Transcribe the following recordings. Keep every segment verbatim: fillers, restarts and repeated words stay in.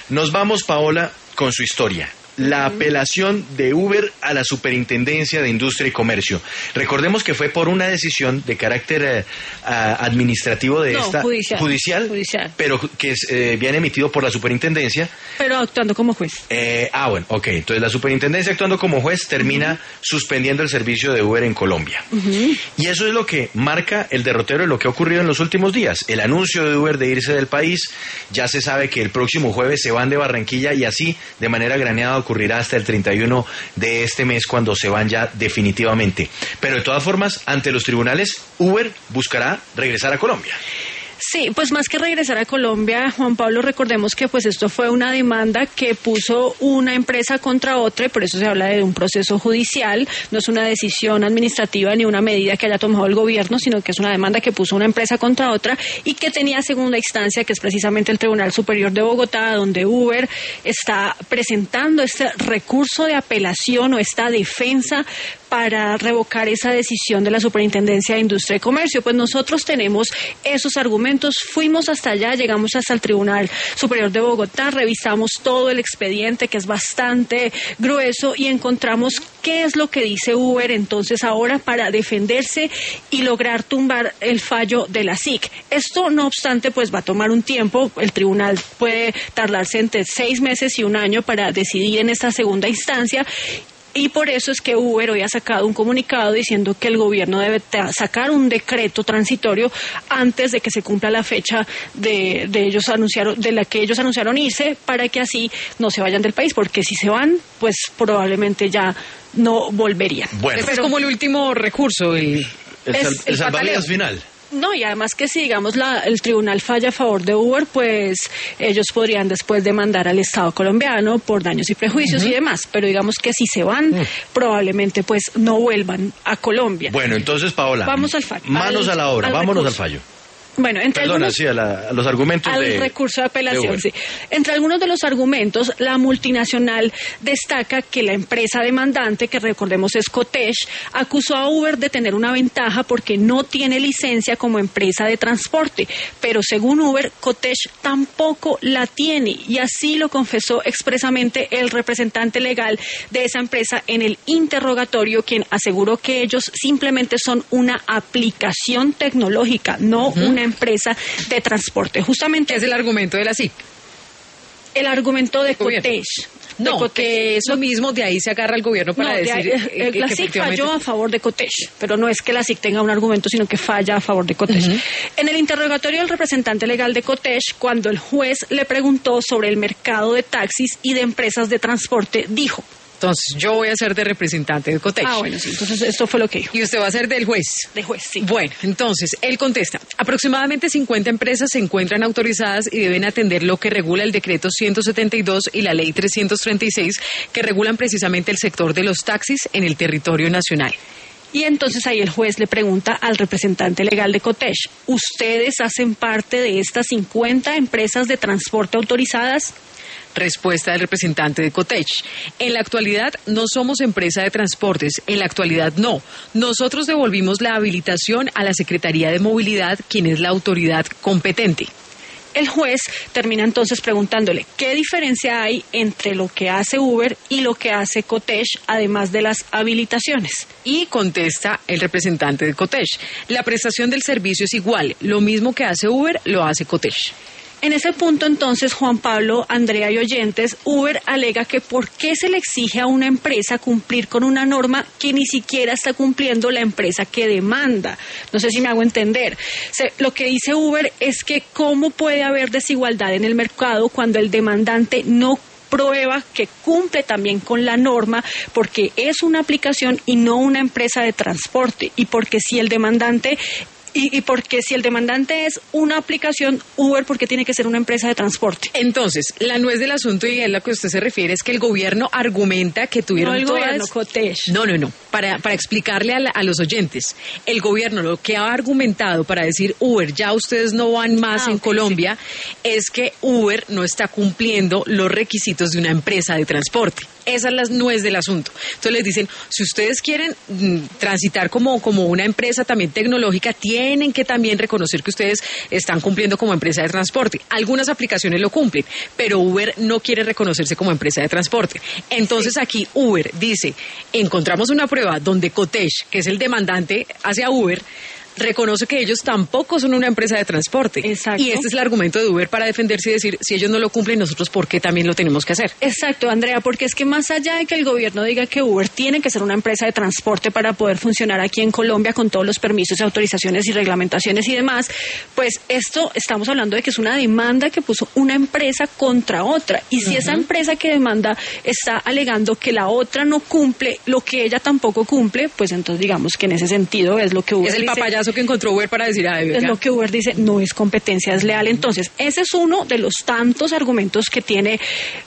Nos vamos, Paola, con su historia. La apelación de Uber a la Superintendencia de Industria y Comercio. Recordemos que fue por una decisión de carácter eh, administrativo de no, esta judicial, judicial, judicial, pero que es eh, bien emitido por la Superintendencia. Pero actuando como juez. Eh, ah, bueno, ok. Entonces la Superintendencia actuando como juez termina uh-huh. suspendiendo el servicio de Uber en Colombia. Uh-huh. Y eso es lo que marca el derrotero de lo que ha ocurrido en los últimos días. El anuncio de Uber de irse del país, ya se sabe que el próximo jueves se van de Barranquilla y así, de manera graneada, ocurrirá hasta el treinta y uno de este mes cuando se van ya definitivamente. Pero de todas formas, ante los tribunales, Uber buscará regresar a Colombia. Sí, pues más que regresar a Colombia, Juan Pablo, recordemos que pues esto fue una demanda que puso una empresa contra otra y por eso se habla de un proceso judicial, no es una decisión administrativa ni una medida que haya tomado el gobierno, sino que es una demanda que puso una empresa contra otra y que tenía segunda instancia, que es precisamente el Tribunal Superior de Bogotá, donde Uber está presentando este recurso de apelación o esta defensa para revocar esa decisión de la Superintendencia de Industria y Comercio. Pues nosotros tenemos esos argumentos, fuimos hasta allá, llegamos hasta el Tribunal Superior de Bogotá, revisamos todo el expediente que es bastante grueso y encontramos qué es lo que dice Uber entonces ahora para defenderse y lograr tumbar el fallo de la S I C. Esto no obstante pues va a tomar un tiempo, el tribunal puede tardarse entre seis meses y un año para decidir en esta segunda instancia. Y por eso es que Uber hoy ha sacado un comunicado diciendo que el gobierno debe sacar un decreto transitorio antes de que se cumpla la fecha de, de ellos anunciaron, de la que ellos anunciaron irse, para que así no se vayan del país, porque si se van, pues probablemente ya no volverían. Bueno, este es como el último recurso, el, el, es, sal, el, el salvavidas final. No, y además que si, digamos, la, el tribunal falla a favor de Uber, pues ellos podrían después demandar al Estado colombiano por daños y prejuicios uh-huh. y demás. Pero digamos que si se van, uh-huh. probablemente pues no vuelvan a Colombia. Bueno, entonces, Paola, vamos al fallo. Manos al, a la obra, al vámonos recurso. al fallo. Bueno, entre Perdona, algunos, sí, a, la, a los argumentos al de... recurso de apelación, de sí. Entre algunos de los argumentos, la multinacional destaca que la empresa demandante, que recordemos es Cotesh, acusó a Uber de tener una ventaja porque no tiene licencia como empresa de transporte, pero según Uber, Cotesh tampoco la tiene, y así lo confesó expresamente el representante legal de esa empresa en el interrogatorio, quien aseguró que ellos simplemente son una aplicación tecnológica, no uh-huh. una empresa de transporte. Justamente es el argumento de la S I C. El argumento de Cotesh. No, de que eso mismo, de ahí se agarra el gobierno para no, decir... Ahí, eh, la que S I C falló a favor de Cotesh, pero no es que la S I C tenga un argumento, sino que falla a favor de Cotesh. Uh-huh. En el interrogatorio del representante legal de Cotesh, cuando el juez le preguntó sobre el mercado de taxis y de empresas de transporte, dijo... Entonces, yo voy a ser de representante de Cotesh. Ah, bueno, sí, entonces esto fue lo que dijo. Y usted va a ser del juez. De juez, sí. Bueno, entonces, él contesta, aproximadamente cincuenta empresas se encuentran autorizadas y deben atender lo que regula el decreto ciento setenta y dos y la ley trescientos treinta y seis, que regulan precisamente el sector de los taxis en el territorio nacional. Y entonces ahí el juez le pregunta al representante legal de Cotesh, ¿ustedes hacen parte de estas cincuenta empresas de transporte autorizadas? Respuesta del representante de Cotesh. En la actualidad no somos empresa de transportes, en la actualidad no. Nosotros devolvimos la habilitación a la Secretaría de Movilidad, quien es la autoridad competente. El juez termina entonces preguntándole qué diferencia hay entre lo que hace Uber y lo que hace Cotesh, además de las habilitaciones. Y contesta el representante de Cotesh, la prestación del servicio es igual, lo mismo que hace Uber lo hace Cotesh. En ese punto, entonces, Juan Pablo, Andrea y oyentes, Uber alega que por qué se le exige a una empresa cumplir con una norma que ni siquiera está cumpliendo la empresa que demanda. No sé si me hago entender. Se, lo que dice Uber es que cómo puede haber desigualdad en el mercado cuando el demandante no prueba que cumple también con la norma, porque es una aplicación y no una empresa de transporte, y porque si el demandante... Y, y porque si el demandante es una aplicación, Uber, ¿por qué tiene que ser una empresa de transporte? Entonces, la nuez del asunto y a lo que usted se refiere es que el gobierno argumenta que tuvieron no el todas... gobierno, Cotesh. No, no, no. Para, para explicarle a, la, a los oyentes, el gobierno lo que ha argumentado para decir Uber, ya ustedes no van más ah, en okay, Colombia, sí. es que Uber no está cumpliendo los requisitos de una empresa de transporte. esa es la nuez del asunto. Entonces les dicen, si ustedes quieren mm, transitar como, como una empresa también tecnológica, tienen que también reconocer que ustedes están cumpliendo como empresa de transporte. Algunas aplicaciones lo cumplen, pero Uber no quiere reconocerse como empresa de transporte. Entonces sí. Aquí Uber dice, encontramos una prueba donde Cotech, que es el demandante hacia Uber, reconoce que ellos tampoco son una empresa de transporte. Exacto. Y este es el argumento de Uber para defenderse y decir, si ellos no lo cumplen, nosotros ¿por qué también lo tenemos que hacer? Exacto, Andrea, porque es que más allá de que el gobierno diga que Uber tiene que ser una empresa de transporte para poder funcionar aquí en Colombia con todos los permisos, autorizaciones y reglamentaciones y demás, pues esto estamos hablando de que es una demanda que puso una empresa contra otra. Y si uh-huh. esa empresa que demanda está alegando que la otra no cumple lo que ella tampoco cumple, pues entonces digamos que en ese sentido es lo que Uber es el dice, papayazo que encontró Uber para decir, ay, es lo que Uber dice, no es competencia desleal. Entonces, ese es uno de los tantos argumentos que tiene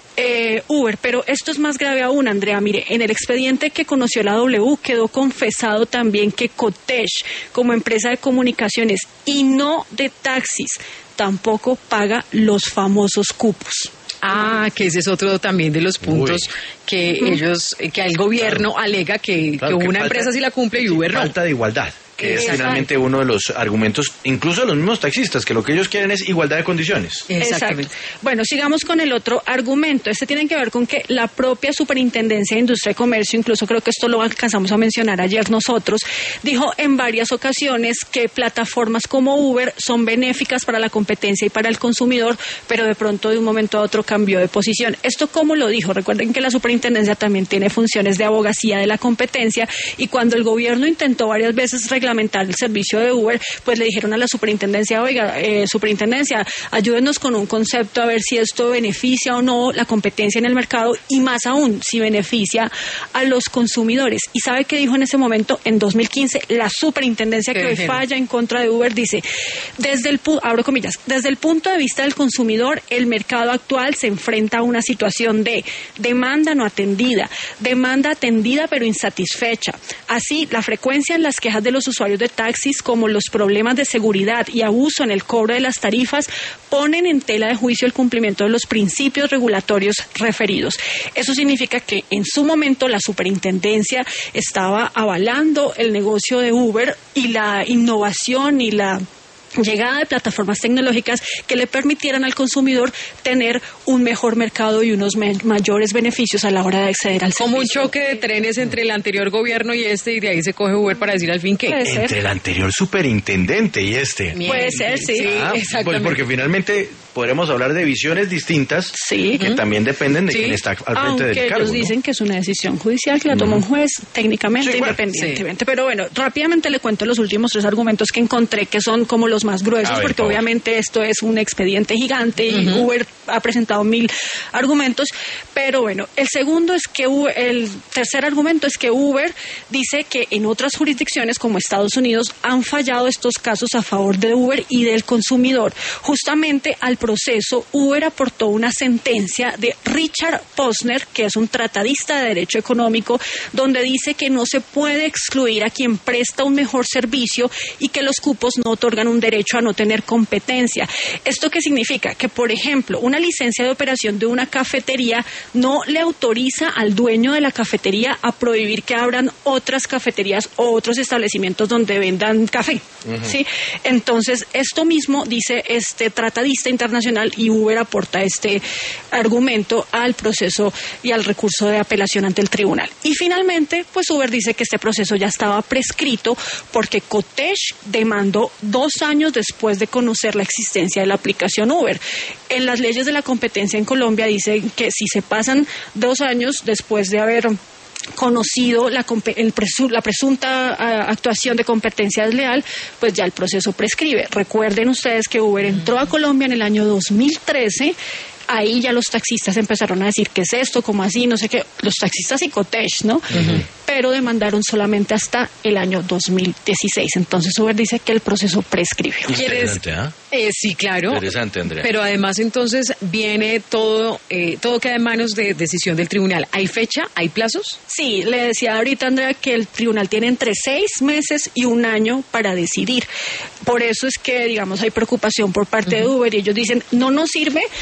eh, Uber, pero esto es más grave aún, Andrea. Mire, en el expediente que conoció la W quedó confesado también que Cotech, como empresa de comunicaciones y no de taxis, tampoco paga los famosos cupos. Ah, que ese es otro también de los puntos Uy. que uh-huh. ellos, que el gobierno claro. alega que, claro, que una que empresa falta, sí la cumple y Uber no. Falta de igualdad, que Exacto. es finalmente uno de los argumentos, incluso de los mismos taxistas, que lo que ellos quieren es igualdad de condiciones. Exactamente. Bueno, sigamos con el otro argumento. Este tiene que ver con que la propia Superintendencia de Industria y Comercio, incluso creo que esto lo alcanzamos a mencionar ayer nosotros, dijo en varias ocasiones que plataformas como Uber son benéficas para la competencia y para el consumidor, pero de pronto de un momento a otro cambió de posición. ¿Esto cómo lo dijo? Recuerden que la Superintendencia también tiene funciones de abogacía de la competencia y cuando el gobierno intentó varias veces reglamentar el servicio de Uber, pues le dijeron a la superintendencia, oiga, eh, superintendencia, ayúdenos con un concepto a ver si esto beneficia o no la competencia en el mercado y más aún, si beneficia a los consumidores. ¿Y sabe qué dijo en ese momento? En dos mil quince, la superintendencia que hoy falla en contra de Uber dice, desde el, abro comillas, desde el punto de vista del consumidor, el mercado actual se enfrenta a una situación de demanda no atendida, demanda atendida pero insatisfecha. Así, la frecuencia en las quejas de los usuarios de taxis como los problemas de seguridad y abuso en el cobro de las tarifas ponen en tela de juicio el cumplimiento de los principios regulatorios referidos. Eso significa que en su momento la superintendencia estaba avalando el negocio de Uber y la innovación y la llegada de plataformas tecnológicas que le permitieran al consumidor tener un mejor mercado y unos me- mayores beneficios a la hora de acceder al servicio. Como un choque de trenes entre el anterior gobierno y este, y de ahí se coge Uber para decir al fin qué. Entre el anterior superintendente y este. Bien, Puede ser, sí. Ah, exactamente. Pues porque finalmente podremos hablar de visiones distintas sí. que uh-huh. también dependen de sí. quién está al frente Aunque del cargo. Aunque ellos dicen ¿no? que es una decisión judicial que la toma uh-huh. un juez técnicamente, sí, bueno, independientemente. Sí. Pero bueno, rápidamente le cuento los últimos tres argumentos que encontré que son como los más gruesos, ver, porque obviamente esto es un expediente gigante y uh-huh. Uber ha presentado mil argumentos. Pero bueno, el segundo es que Uber, el tercer argumento es que Uber dice que en otras jurisdicciones como Estados Unidos han fallado estos casos a favor de Uber y del consumidor. Justamente al proceso, Uber aportó una sentencia de Richard Posner, que es un tratadista de derecho económico, donde dice que no se puede excluir a quien presta un mejor servicio y que los cupos no otorgan un derecho a no tener competencia. ¿Esto qué significa? Que, por ejemplo, una licencia de operación de una cafetería no le autoriza al dueño de la cafetería a prohibir que abran otras cafeterías o otros establecimientos donde vendan café. Uh-huh. ¿Sí? Entonces, esto mismo dice este tratadista internacional y Uber aporta este argumento al proceso y al recurso de apelación ante el tribunal. Y finalmente, pues Uber dice que este proceso ya estaba prescrito porque Cotech demandó dos años después de conocer la existencia de la aplicación Uber. En las leyes de la competencia en Colombia dicen que si se pasan dos años después de haber conocido la, el presu, la presunta uh, actuación de competencia desleal, pues ya el proceso prescribe. Recuerden ustedes que Uber entró a Colombia en el año dos mil trece. Ahí ya los taxistas empezaron a decir, ¿qué es esto? ¿Cómo así? No sé qué. Los taxistas y Cotech, ¿no? Uh-huh. Pero demandaron solamente hasta el año dos mil dieciséis. Entonces Uber dice que el proceso prescribió. Interesante, ¿ah? Eh, sí, claro. Interesante, Andrea. Pero además entonces viene todo, eh, todo queda en manos de decisión del tribunal. ¿Hay fecha? ¿Hay plazos? Sí, le decía ahorita, Andrea, que el tribunal tiene entre seis meses y un año para decidir. Por eso es que, digamos, hay preocupación por parte uh-huh. de Uber y ellos dicen, no nos sirve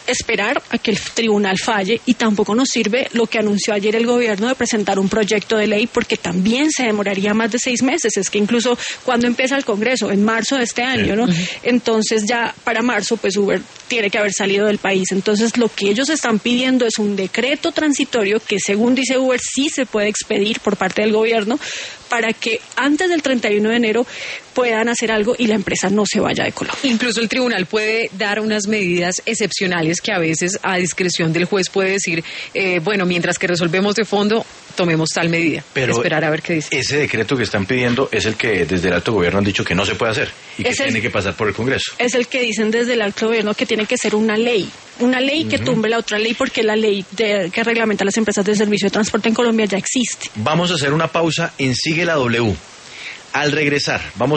esperar a que el tribunal falle, y tampoco nos sirve lo que anunció ayer el gobierno de presentar un proyecto de ley, porque también se demoraría más de seis meses. Es que incluso cuando empieza el Congreso, en marzo de este año, ¿no? Uh-huh. Entonces ya para marzo pues Uber tiene que haber salido del país. Entonces lo que ellos están pidiendo es un decreto transitorio que, según dice Uber, sí se puede expedir por parte del gobierno para que antes del treinta y uno de enero puedan hacer algo y la empresa no se vaya de Colombia. Incluso el tribunal puede dar unas medidas excepcionales que a veces a discreción del juez puede decir, eh, bueno, mientras que resolvemos de fondo, tomemos tal medida. Pero esperar a ver qué dice. Ese decreto que están pidiendo es el que desde el alto gobierno han dicho que no se puede hacer y que es tiene el, que pasar por el Congreso. Es el que dicen desde el alto gobierno que tiene que ser una ley. Una ley que uh-huh. tumbe la otra ley, porque la ley de, que reglamenta las empresas de servicio de transporte en Colombia ya existe. Vamos a hacer una pausa en Sigue la W. Al regresar, vamos